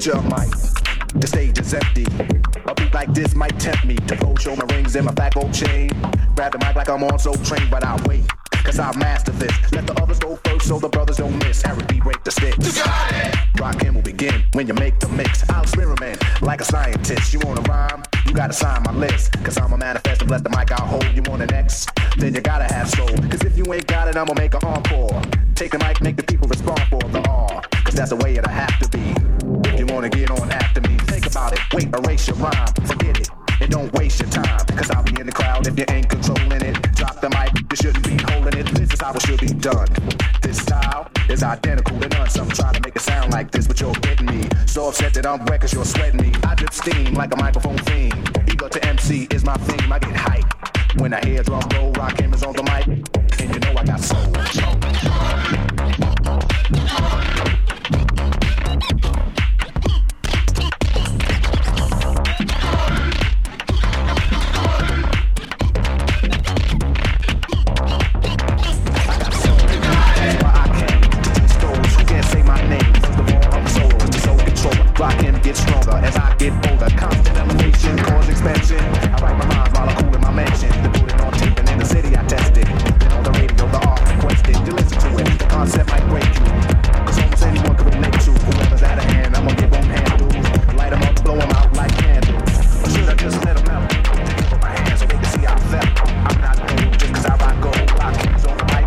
get your mic. The stage is empty. A beat like this might tempt me to go show my rings and my fat gold chain. Grab the mic like I'm on Soul Train, but I'll wait, cause I'll master this. Let the others go first so the brothers don't miss. Harry B, break the sticks. You got it! Rockin' will begin when you make the mix. I'll experiment like a scientist. You wanna rhyme? You gotta sign my list. Cause I'm a manifest and bless the mic I'll hold. You want an X? Then you gotta have soul. Cause if you ain't got it, I'ma make an encore. Take the mic, make the people respond for the R. Cause that's the way it'll have to be. If you wanna get on after me, think about it. Wait, erase your rhyme, forget it. And don't waste your time, cause I'll be in the crowd if you ain't controlling it. Drop the mic, you shouldn't be holding it. This is how it should be done. This style is identical to none. Some try to make it sound like this, but you're getting me. So upset that I'm wet cause you're sweating me. I drip steam like a microphone fiend. Ego to MC is my theme, I get hype when I hear drum roll, rock is on the mic. And you know I got soul. Get stronger as I get older. Constant elevation, cause expansion. I write my rhymes while I'm cool in my mansion. To put it on tape and in the city I tested. Then on the radio the art requested. You listen to it, the concept might break you. Cause almost anyone can relate to. Whoever's out of hand, I'm gonna give them handles. Light them up, blow them out like candles. Or should I just let them melt? Take it with my hands so they can see how I felt. I'm not gold just cause I rock gold. Rock hands on the mic.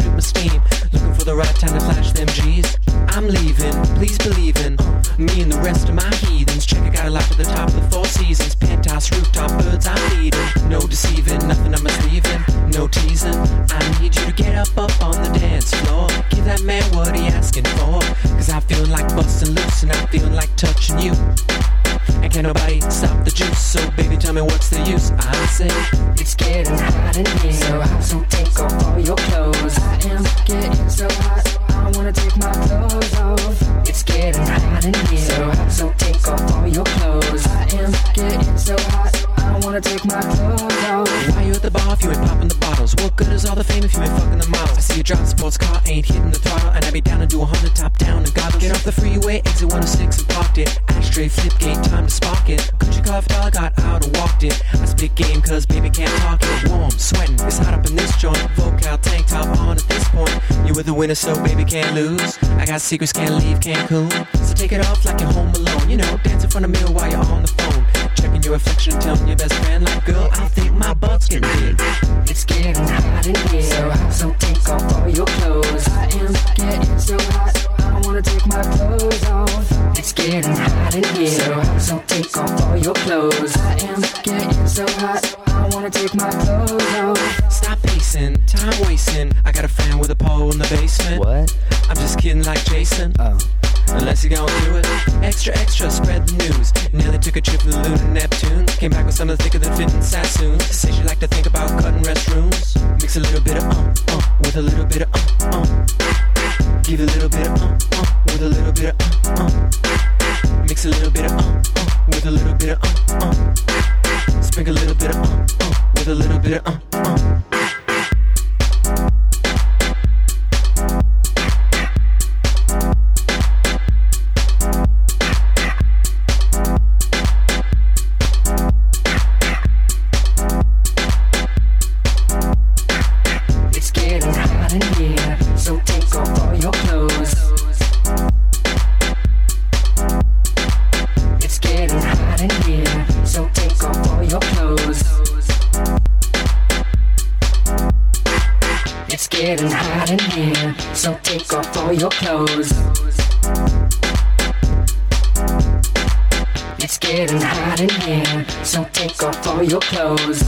shoot my steam. Looking for the right time to flash them G's. I'm leaving, please believe in me and the rest of my heathens. Check, I got a life at the top of the Four Seasons. Penthouse, rooftop, birds I'm leading. No deceiving, nothing I'm misleaving. No teasing, I need you to get up on the dance floor. Give that man what he asking for. Cause I'm feeling like busting loose and I'm feeling like touching you. And can't nobody stop the juice. So baby, tell me what's the use. I say it's getting hot in here, so take off all your clothes. I am getting so hot, I wanna take my clothes off. It's getting hot in here, so take off all your clothes. I am getting so hot, I wanna take my clothes off. Why you at the bar if you ain't popping the bottles? What good is all the fame if you ain't fucking the models? I see you drive a sports car, ain't hitting the throttle, and I be down to do 100 top down and goggles. Get off the freeway, exit 106 and parked it. Ashtray, flip gate, time to spark it. Country cough dog got out and walked it. I spit game cause baby can't talk it. Warm, sweating, it's hot up in this joint. Vocal tank top on at this point. You were the winner so baby can't lose. I got secrets, can't leave Cancun. So take it off like you're home alone. You know, dance in front of me while you're on the phone. Checking your reflection and telling your best friend like, girl, I think my butt's getting big. It's getting hot in here, so take off all your clothes. I am getting so hot, I wanna take my clothes off. It's getting hot in here, so take off all your clothes. I am getting so hot, I wanna take my clothes off. Stop pacing, time wasting. I got a fan with a pole in the basement. What? I'm just kidding like Jason. Oh. Unless you gon' do it. Extra, extra, spread the news. Nearly took a trip to the lunar Neptune. Came back with something thicker than fitting Sassoon. Say she like to think about cutting restrooms. Mix a little bit of with a little bit of Give a little bit of with a little bit of Mix a little bit of with a little bit of Sprinkle a little bit of with a little bit of your clothes. It's getting hot in here, so take off all your clothes.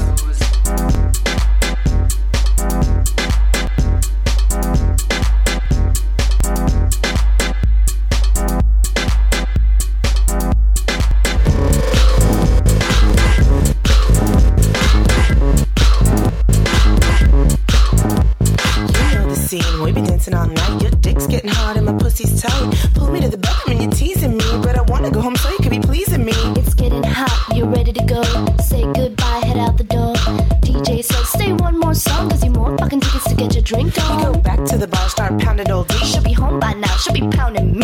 We be dancing all night. Your dick's getting hard and my pussy's tight. Pull me to the bathroom and you're teasing me, but I wanna go home so you can be pleasing me. It's getting hot, you're ready to go. Say goodbye, head out the door. DJ says stay one more song, cause you more fucking tickets to get your drink on. We go back to the bar, start pounding old D. She'll be home by now, she'll be pounding me.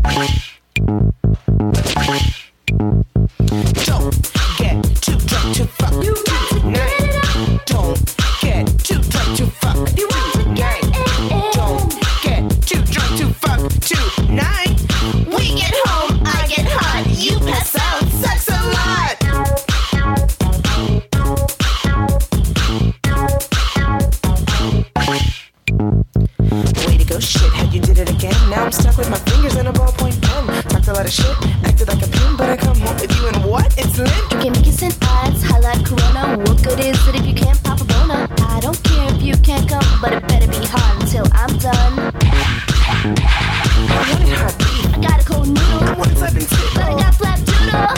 Don't get too drunk to fuck. You got to get it up. Don't get too drunk to fuck. You want to get it up. Don't get too drunk to fuck tonight. We get home, I get hot, you pass out, sex a lot. Way to go, shithead, you did it again. Now I'm stuck with my fingers in a ballpoint pen. Talked a lot of shit, acted like a pimp, but I come home with you and what? It's lit. Drinking kissing eyes, highlight Corona. What good is it if you can't pop a boner? I don't care if you can't come, but it better be hard until I'm done. I wanted hot beef. I got a cold noodle. I wanted something sick. But I got flat doodle.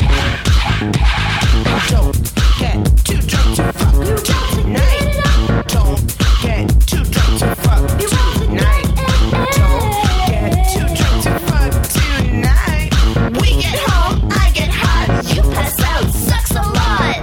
Don't get too drunk to fuck tonight. Don't get too drunk to fuck tonight. Don't get too drunk to fuck tonight. We get home, I get hot, you pass out, sucks a lot.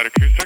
light acoustic.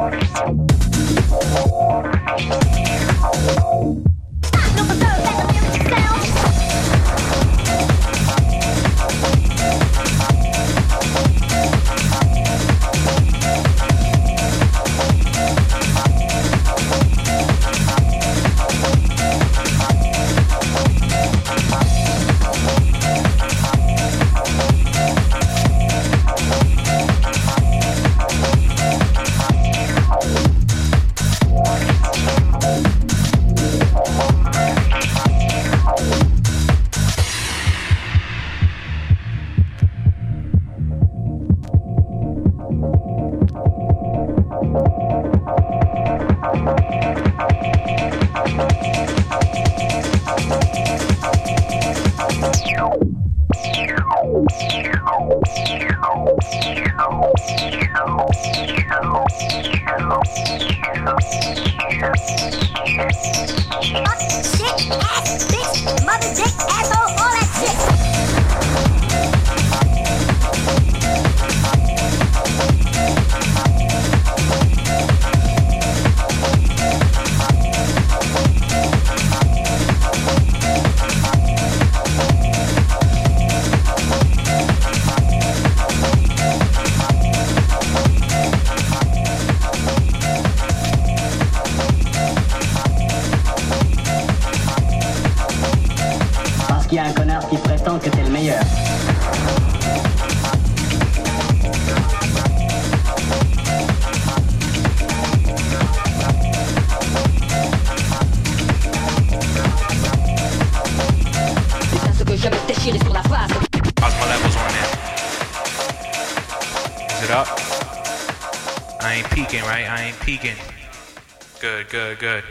Good.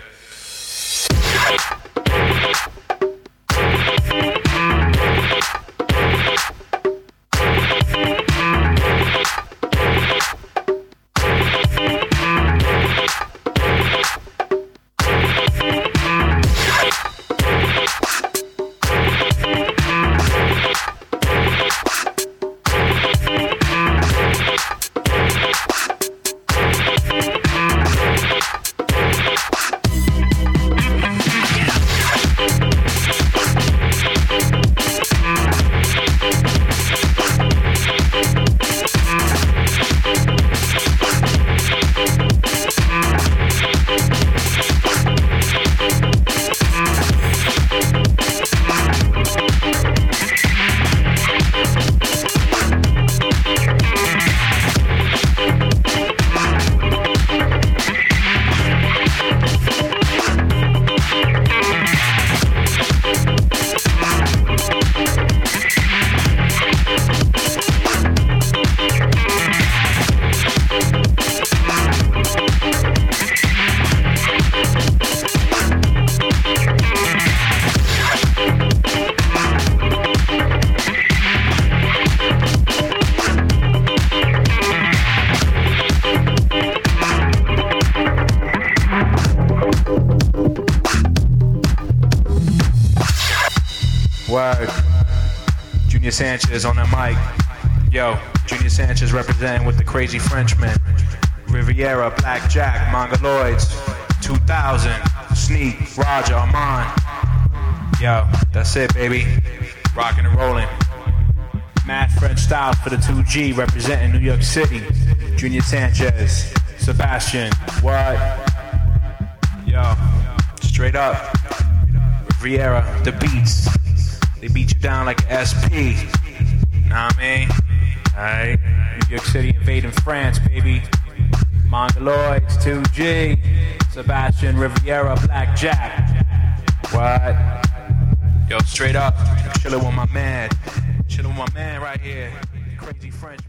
Word. Junior Sanchez on the mic. Yo, Junior Sanchez representing with the Crazy Frenchman. Riviera, Black Jack, Mongoloids, 2000, Sneak, Roger, Armand. Yo, that's it, baby. Rockin' and rollin'. Mad French Styles for the 2G representing New York City. Junior Sanchez, Sebastian, what? Yo, straight up. Riviera, the beats. They beat you down like an SP. Nah, I mean? Alright. New York City invading France, baby. Mongoloids, 2G. Sebastian, Riviera, Black Jack. What? Yo, straight up. Chillin' with my man. Chillin' with my man right here. Crazy French.